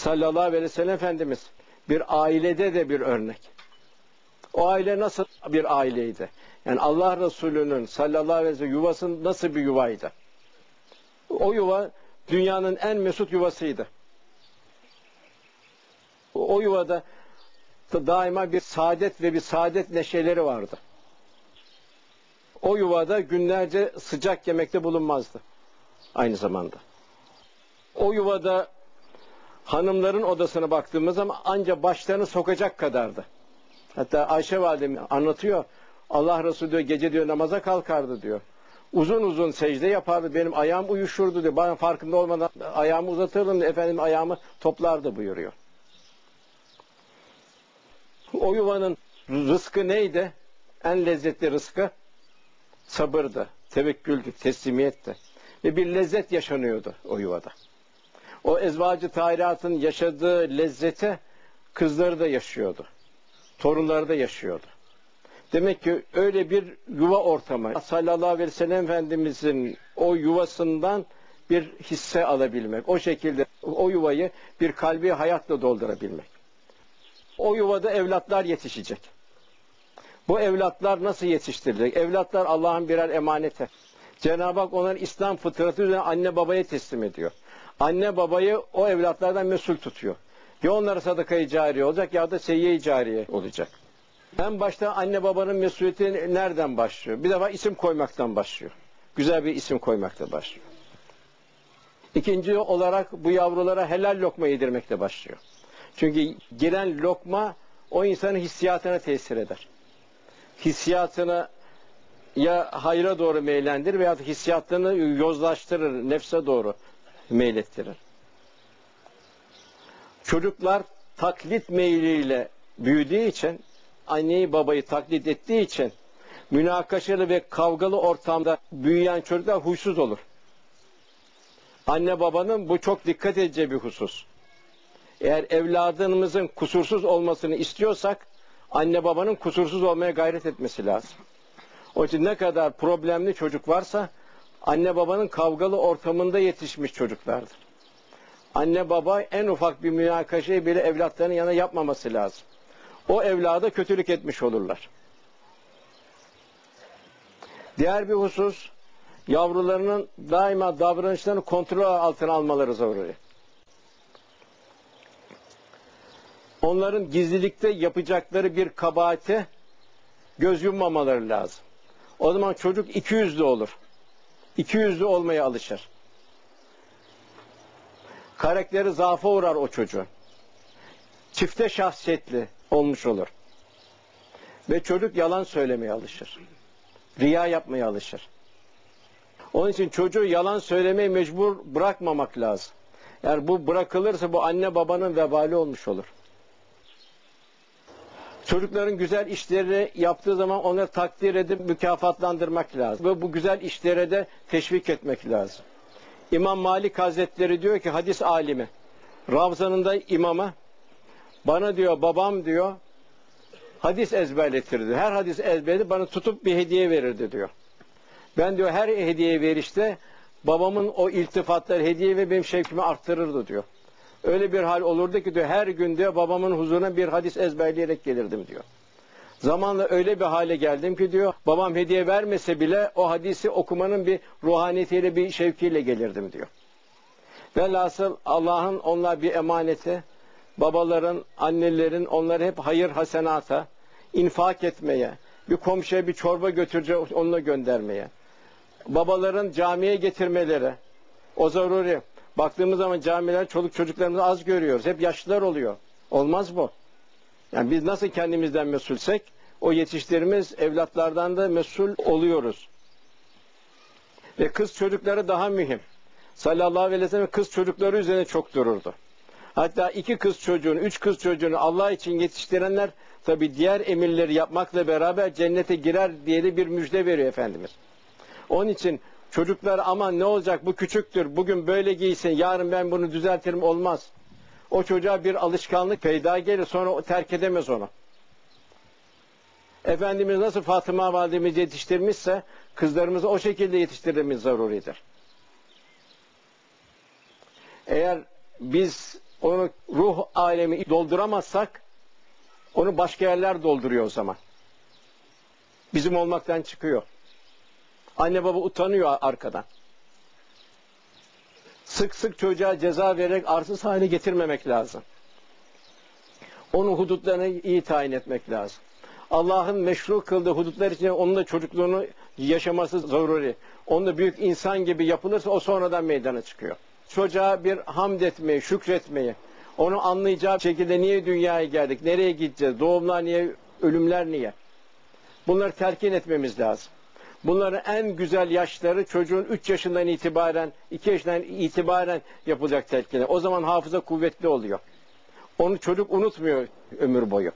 sallallahu aleyhi ve sellem Efendimiz bir ailede de bir örnek. O aile nasıl bir aileydi? Yani Allah Resulü'nün sallallahu aleyhi ve sellem yuvası nasıl bir yuvaydı? O yuva dünyanın en mesut yuvasıydı. O yuvada daima bir saadet ve bir saadet neşeleri vardı. O yuvada günlerce sıcak yemekte bulunmazdı aynı zamanda. O yuvada hanımların odasına baktığımız zaman ancak başlarını sokacak kadardı. Hatta Ayşe validem anlatıyor. Allah Resulü diyor, gece diyor namaza kalkardı diyor. Uzun uzun secde yapardı. Benim ayağım uyuşurdu diyor. Bana farkında olmadan ayağımı uzatırdım. Efendim ayağımı toplardı buyuruyor. O yuvanın rızkı neydi? En lezzetli rızkı sabırdı, tevekküldü, teslimiyetti. Ve bir lezzet yaşanıyordu o yuvada. O ezvacı tahiratın yaşadığı lezzeti kızları da yaşıyordu. Torunları da yaşıyordu. Demek ki öyle bir yuva ortamı, sallallahu aleyhi ve sellem Efendimizin o yuvasından bir hisse alabilmek, o şekilde o yuvayı bir kalbi hayatla doldurabilmek. O yuvada evlatlar yetişecek. Bu evlatlar nasıl yetiştirilecek? Evlatlar Allah'ın birer emaneti. Cenab-ı Hak onların İslam fıtratı üzerine anne babaya teslim ediyor. Anne babayı o evlatlardan mesul tutuyor. Ya onlara sadaka-i cariye olacak ya da seyyi-i cariye olacak. En başta anne babanın mesuliyeti nereden başlıyor? Bir defa isim koymaktan başlıyor. Güzel bir isim koymakla başlıyor. İkinci olarak bu yavrulara helal lokma yedirmekle başlıyor. Çünkü giren lokma o insanın hissiyatına tesir eder. Hissiyatını ya hayra doğru meylendirir veya hissiyatını yozlaştırır, nefse doğru meylettirir. Çocuklar taklit meyliyle büyüdüğü için, anneyi babayı taklit ettiği için münakaşalı ve kavgalı ortamda büyüyen çocuklar huysuz olur. Anne babanın bu çok dikkat edeceği bir husus. Eğer evladımızın kusursuz olmasını istiyorsak anne babanın kusursuz olmaya gayret etmesi lazım. O için ne kadar problemli çocuk varsa anne babanın kavgalı ortamında yetişmiş çocuklardır. Anne baba en ufak bir münakaşayı bile evlatlarının yanına yapmaması lazım. O evlada kötülük etmiş olurlar. Diğer bir husus, yavrularının daima davranışlarını kontrol altına almaları zaruri. Onların gizlilikte yapacakları bir kabahate göz yummamaları lazım. O zaman çocuk ikiyüzlü olur. İkiyüzlü olmaya alışır. Karakteri zaafa uğrar o çocuğun. Çifte şahsiyetli olmuş olur. Ve çocuk yalan söylemeye alışır. Riya yapmaya alışır. Onun için çocuğu yalan söylemeye mecbur bırakmamak lazım. Eğer bu bırakılırsa bu anne babanın vebali olmuş olur. Çocukların güzel işleri yaptığı zaman onları takdir edip mükafatlandırmak lazım. Ve bu güzel işlere de teşvik etmek lazım. İmam Malik Hazretleri diyor ki hadis alimi, Ravzan'ında imama, bana diyor babam diyor hadis ezberletirdi. Her hadis ezberledi bana tutup bir hediye verirdi diyor. Ben diyor her hediye verişte babamın o iltifatları hediye ve benim şevkimi arttırırdı diyor. Öyle bir hal olurdu ki diyor her gün diyor babamın huzuruna bir hadis ezberleyerek gelirdim diyor. Zamanla öyle bir hale geldim ki diyor babam hediye vermese bile o hadisi okumanın bir ruhaniyetiyle bir şevkiyle gelirdim diyor. Velhasıl Allah'ın onlar bir emaneti, babaların, annelerin onları hep hayır hasenata, infak etmeye, bir komşuya bir çorba götürecek onunla göndermeye, babaların camiye getirmeleri, o zaruri. Baktığımız zaman camiler çoluk çocuklarımızı az görüyoruz. Hep yaşlılar oluyor. Olmaz bu. Yani biz nasıl kendimizden mesulsek o yetiştirdiğimiz evlatlardan da mesul oluyoruz. Ve kız çocukları daha mühim. Sallallahu aleyhi ve sellem kız çocukları üzerine çok dururdu. Hatta 2 kız çocuğunu, 3 kız çocuğunu Allah için yetiştirenler tabi diğer emirleri yapmakla beraber cennete girer diye de bir müjde veriyor Efendimiz. Onun için çocuklar aman ne olacak bu küçüktür, bugün böyle giysin, yarın ben bunu düzeltirim olmaz. O çocuğa bir alışkanlık peyda gelir, sonra o terk edemez onu. Efendimiz nasıl Fatıma validemizi yetiştirmişse kızlarımızı o şekilde yetiştirmemiz zaruridir. Eğer biz onu ruh alemi dolduramazsak onu başka yerler dolduruyor o zaman. Bizim olmaktan çıkıyor. Anne baba utanıyor arkadan. Sık sık çocuğa ceza vererek arsız hale getirmemek lazım. Onun hudutlarını iyi tayin etmek lazım. Allah'ın meşru kıldığı hudutlar içinde onun da çocukluğunu yaşaması zaruri. Onun da büyük insan gibi yapılırsa o sonradan meydana çıkıyor. Çocuğa bir hamd etmeyi, şükretmeyi, onu anlayacağı şekilde niye dünyaya geldik, nereye gideceğiz, doğumlar niye, ölümler niye? Bunları telkin etmemiz lazım. Bunların en güzel yaşları çocuğun 3 yaşından itibaren, 2 yaşından itibaren yapılacak telkinler. O zaman hafıza kuvvetli oluyor. Onu çocuk unutmuyor ömür boyu.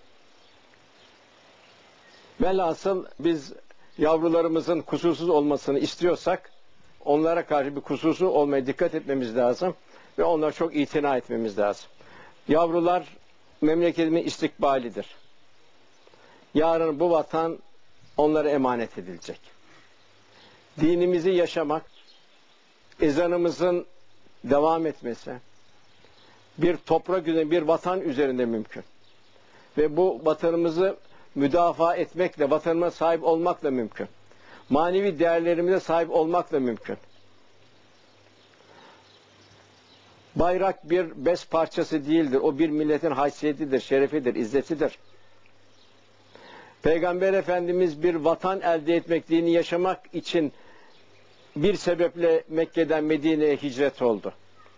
Velhasıl biz yavrularımızın kusursuz olmasını istiyorsak onlara karşı bir kusursuz olmaya dikkat etmemiz lazım ve onlara çok itina etmemiz lazım. Yavrular memleketimin istikbalidir. Yarın bu vatan onlara emanet edilecek. Dinimizi yaşamak, ezanımızın devam etmesi bir toprak üzerinde, bir vatan üzerinde mümkün. Ve bu vatanımızı müdafaa etmekle, vatanıma sahip olmakla mümkün. Manevi değerlerimize sahip olmakla mümkün. Bayrak bir bez parçası değildir. O bir milletin haysiyetidir, şerefidir, izzetidir. Peygamber Efendimiz bir vatan elde etmek, dini yaşamak için bir sebeple Mekke'den Medine'ye hicret oldu.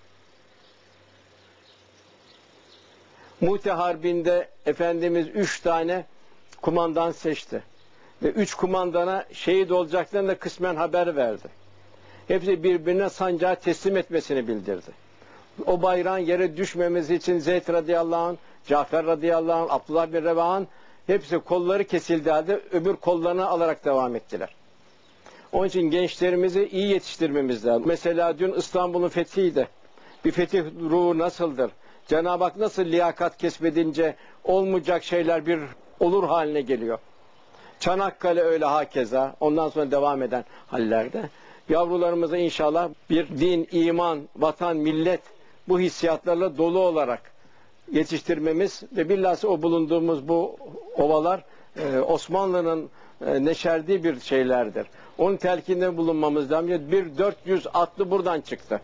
Mu'te Harbi'nde Efendimiz 3 tane kumandan seçti. Ve 3 kumandana şehit olacaklarını da kısmen haber verdi. Hepsi birbirine sancağı teslim etmesini bildirdi. O bayrağın yere düşmemesi için Zeyd radıyallahu anh, Cafer radıyallahu anh, Abdullah bin Revah'ın hepsi kolları kesildi halde öbür kollarını alarak devam ettiler. Onun için gençlerimizi iyi yetiştirmemiz lazım. Mesela dün İstanbul'un fethiydi. Bir fetih ruhu nasıldır? Cenab-ı Hak nasıl liyakat kesbedince olmayacak şeyler bir olur haline geliyor. Çanakkale öyle hakeza. Ondan sonra devam eden hallerde. Yavrularımıza inşallah bir din, iman, vatan, millet bu hissiyatlarla dolu olarak yetiştirmemiz ve bilhassa o bulunduğumuz bu ovalar Osmanlı'nın neşerdiği bir şeylerdir. Onun telkinde bulunmamız lazım. Bir 400 atlı buradan çıktı.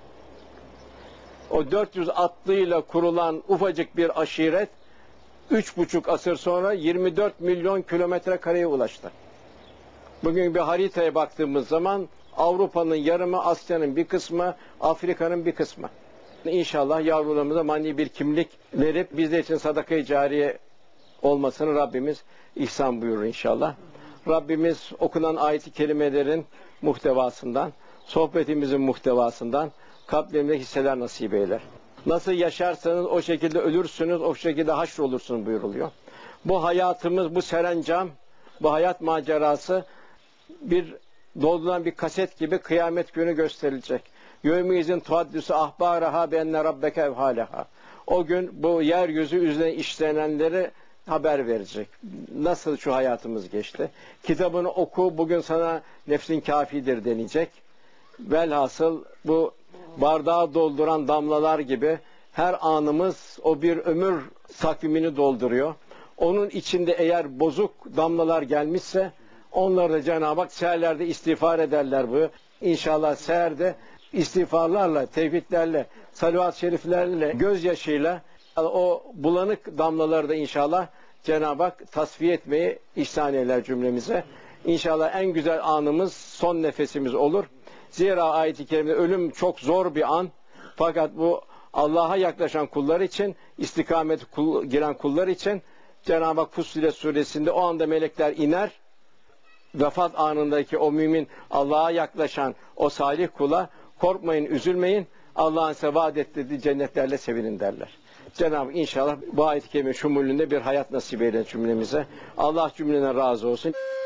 O 400 atlıyla kurulan ufacık bir aşiret 3,5 asır sonra 24 milyon kilometre kareye ulaştı. Bugün bir haritaya baktığımız zaman Avrupa'nın yarımı, Asya'nın bir kısmı, Afrika'nın bir kısmı. İnşallah yavrularımıza manevi bir kimlik verip bizler için sadaka-i cariye olmasını Rabbimiz ihsan buyurur inşallah. Rabbimiz okunan ayet-i kerimelerin muhtevasından, sohbetimizin muhtevasından kalplerinde hisseler nasip eyler. Nasıl yaşarsanız o şekilde ölürsünüz, o şekilde haşrolursunuz buyuruluyor. Bu hayatımız, bu serencam, bu hayat macerası bir dolduran bir kaset gibi kıyamet günü gösterilecek. Yevmizin tuhaddüsü ahbaraha benne rabbeke evhaleha. O gün bu yeryüzü üzerine işlenenleri haber verecek. Nasıl şu hayatımız geçti? Kitabını oku, bugün sana nefsin kafidir denecek. Velhasıl bu bardağı dolduran damlalar gibi her anımız o bir ömür takvimini dolduruyor. Onun içinde eğer bozuk damlalar gelmişse onları da Cenab-ı Hak seherlerde istiğfar ederler bu. İnşallah seherde istiğfarlarla, tevhidlerle, salavat-ı şeriflerle, gözyaşıyla o bulanık damlaları da inşallah Cenab-ı Hak tasfiye etmeyi ihsan eyler cümlemize. İnşallah en güzel anımız son nefesimiz olur. Zira ayet-i kerimede ölüm çok zor bir an. Fakat bu Allah'a yaklaşan kullar için, istikamete giren kullar için Cenab-ı Hak Fussilet suresinde o anda melekler iner. Vefat anındaki o mümin Allah'a yaklaşan o salih kula korkmayın, üzülmeyin. Allah'ın size vaat ettiği cennetlerle sevinin derler. Cenab-ı Hak inşallah bu ayet-i kerime şumulünde bir hayat nasip eyler cümlemize. Allah cümlene razı olsun.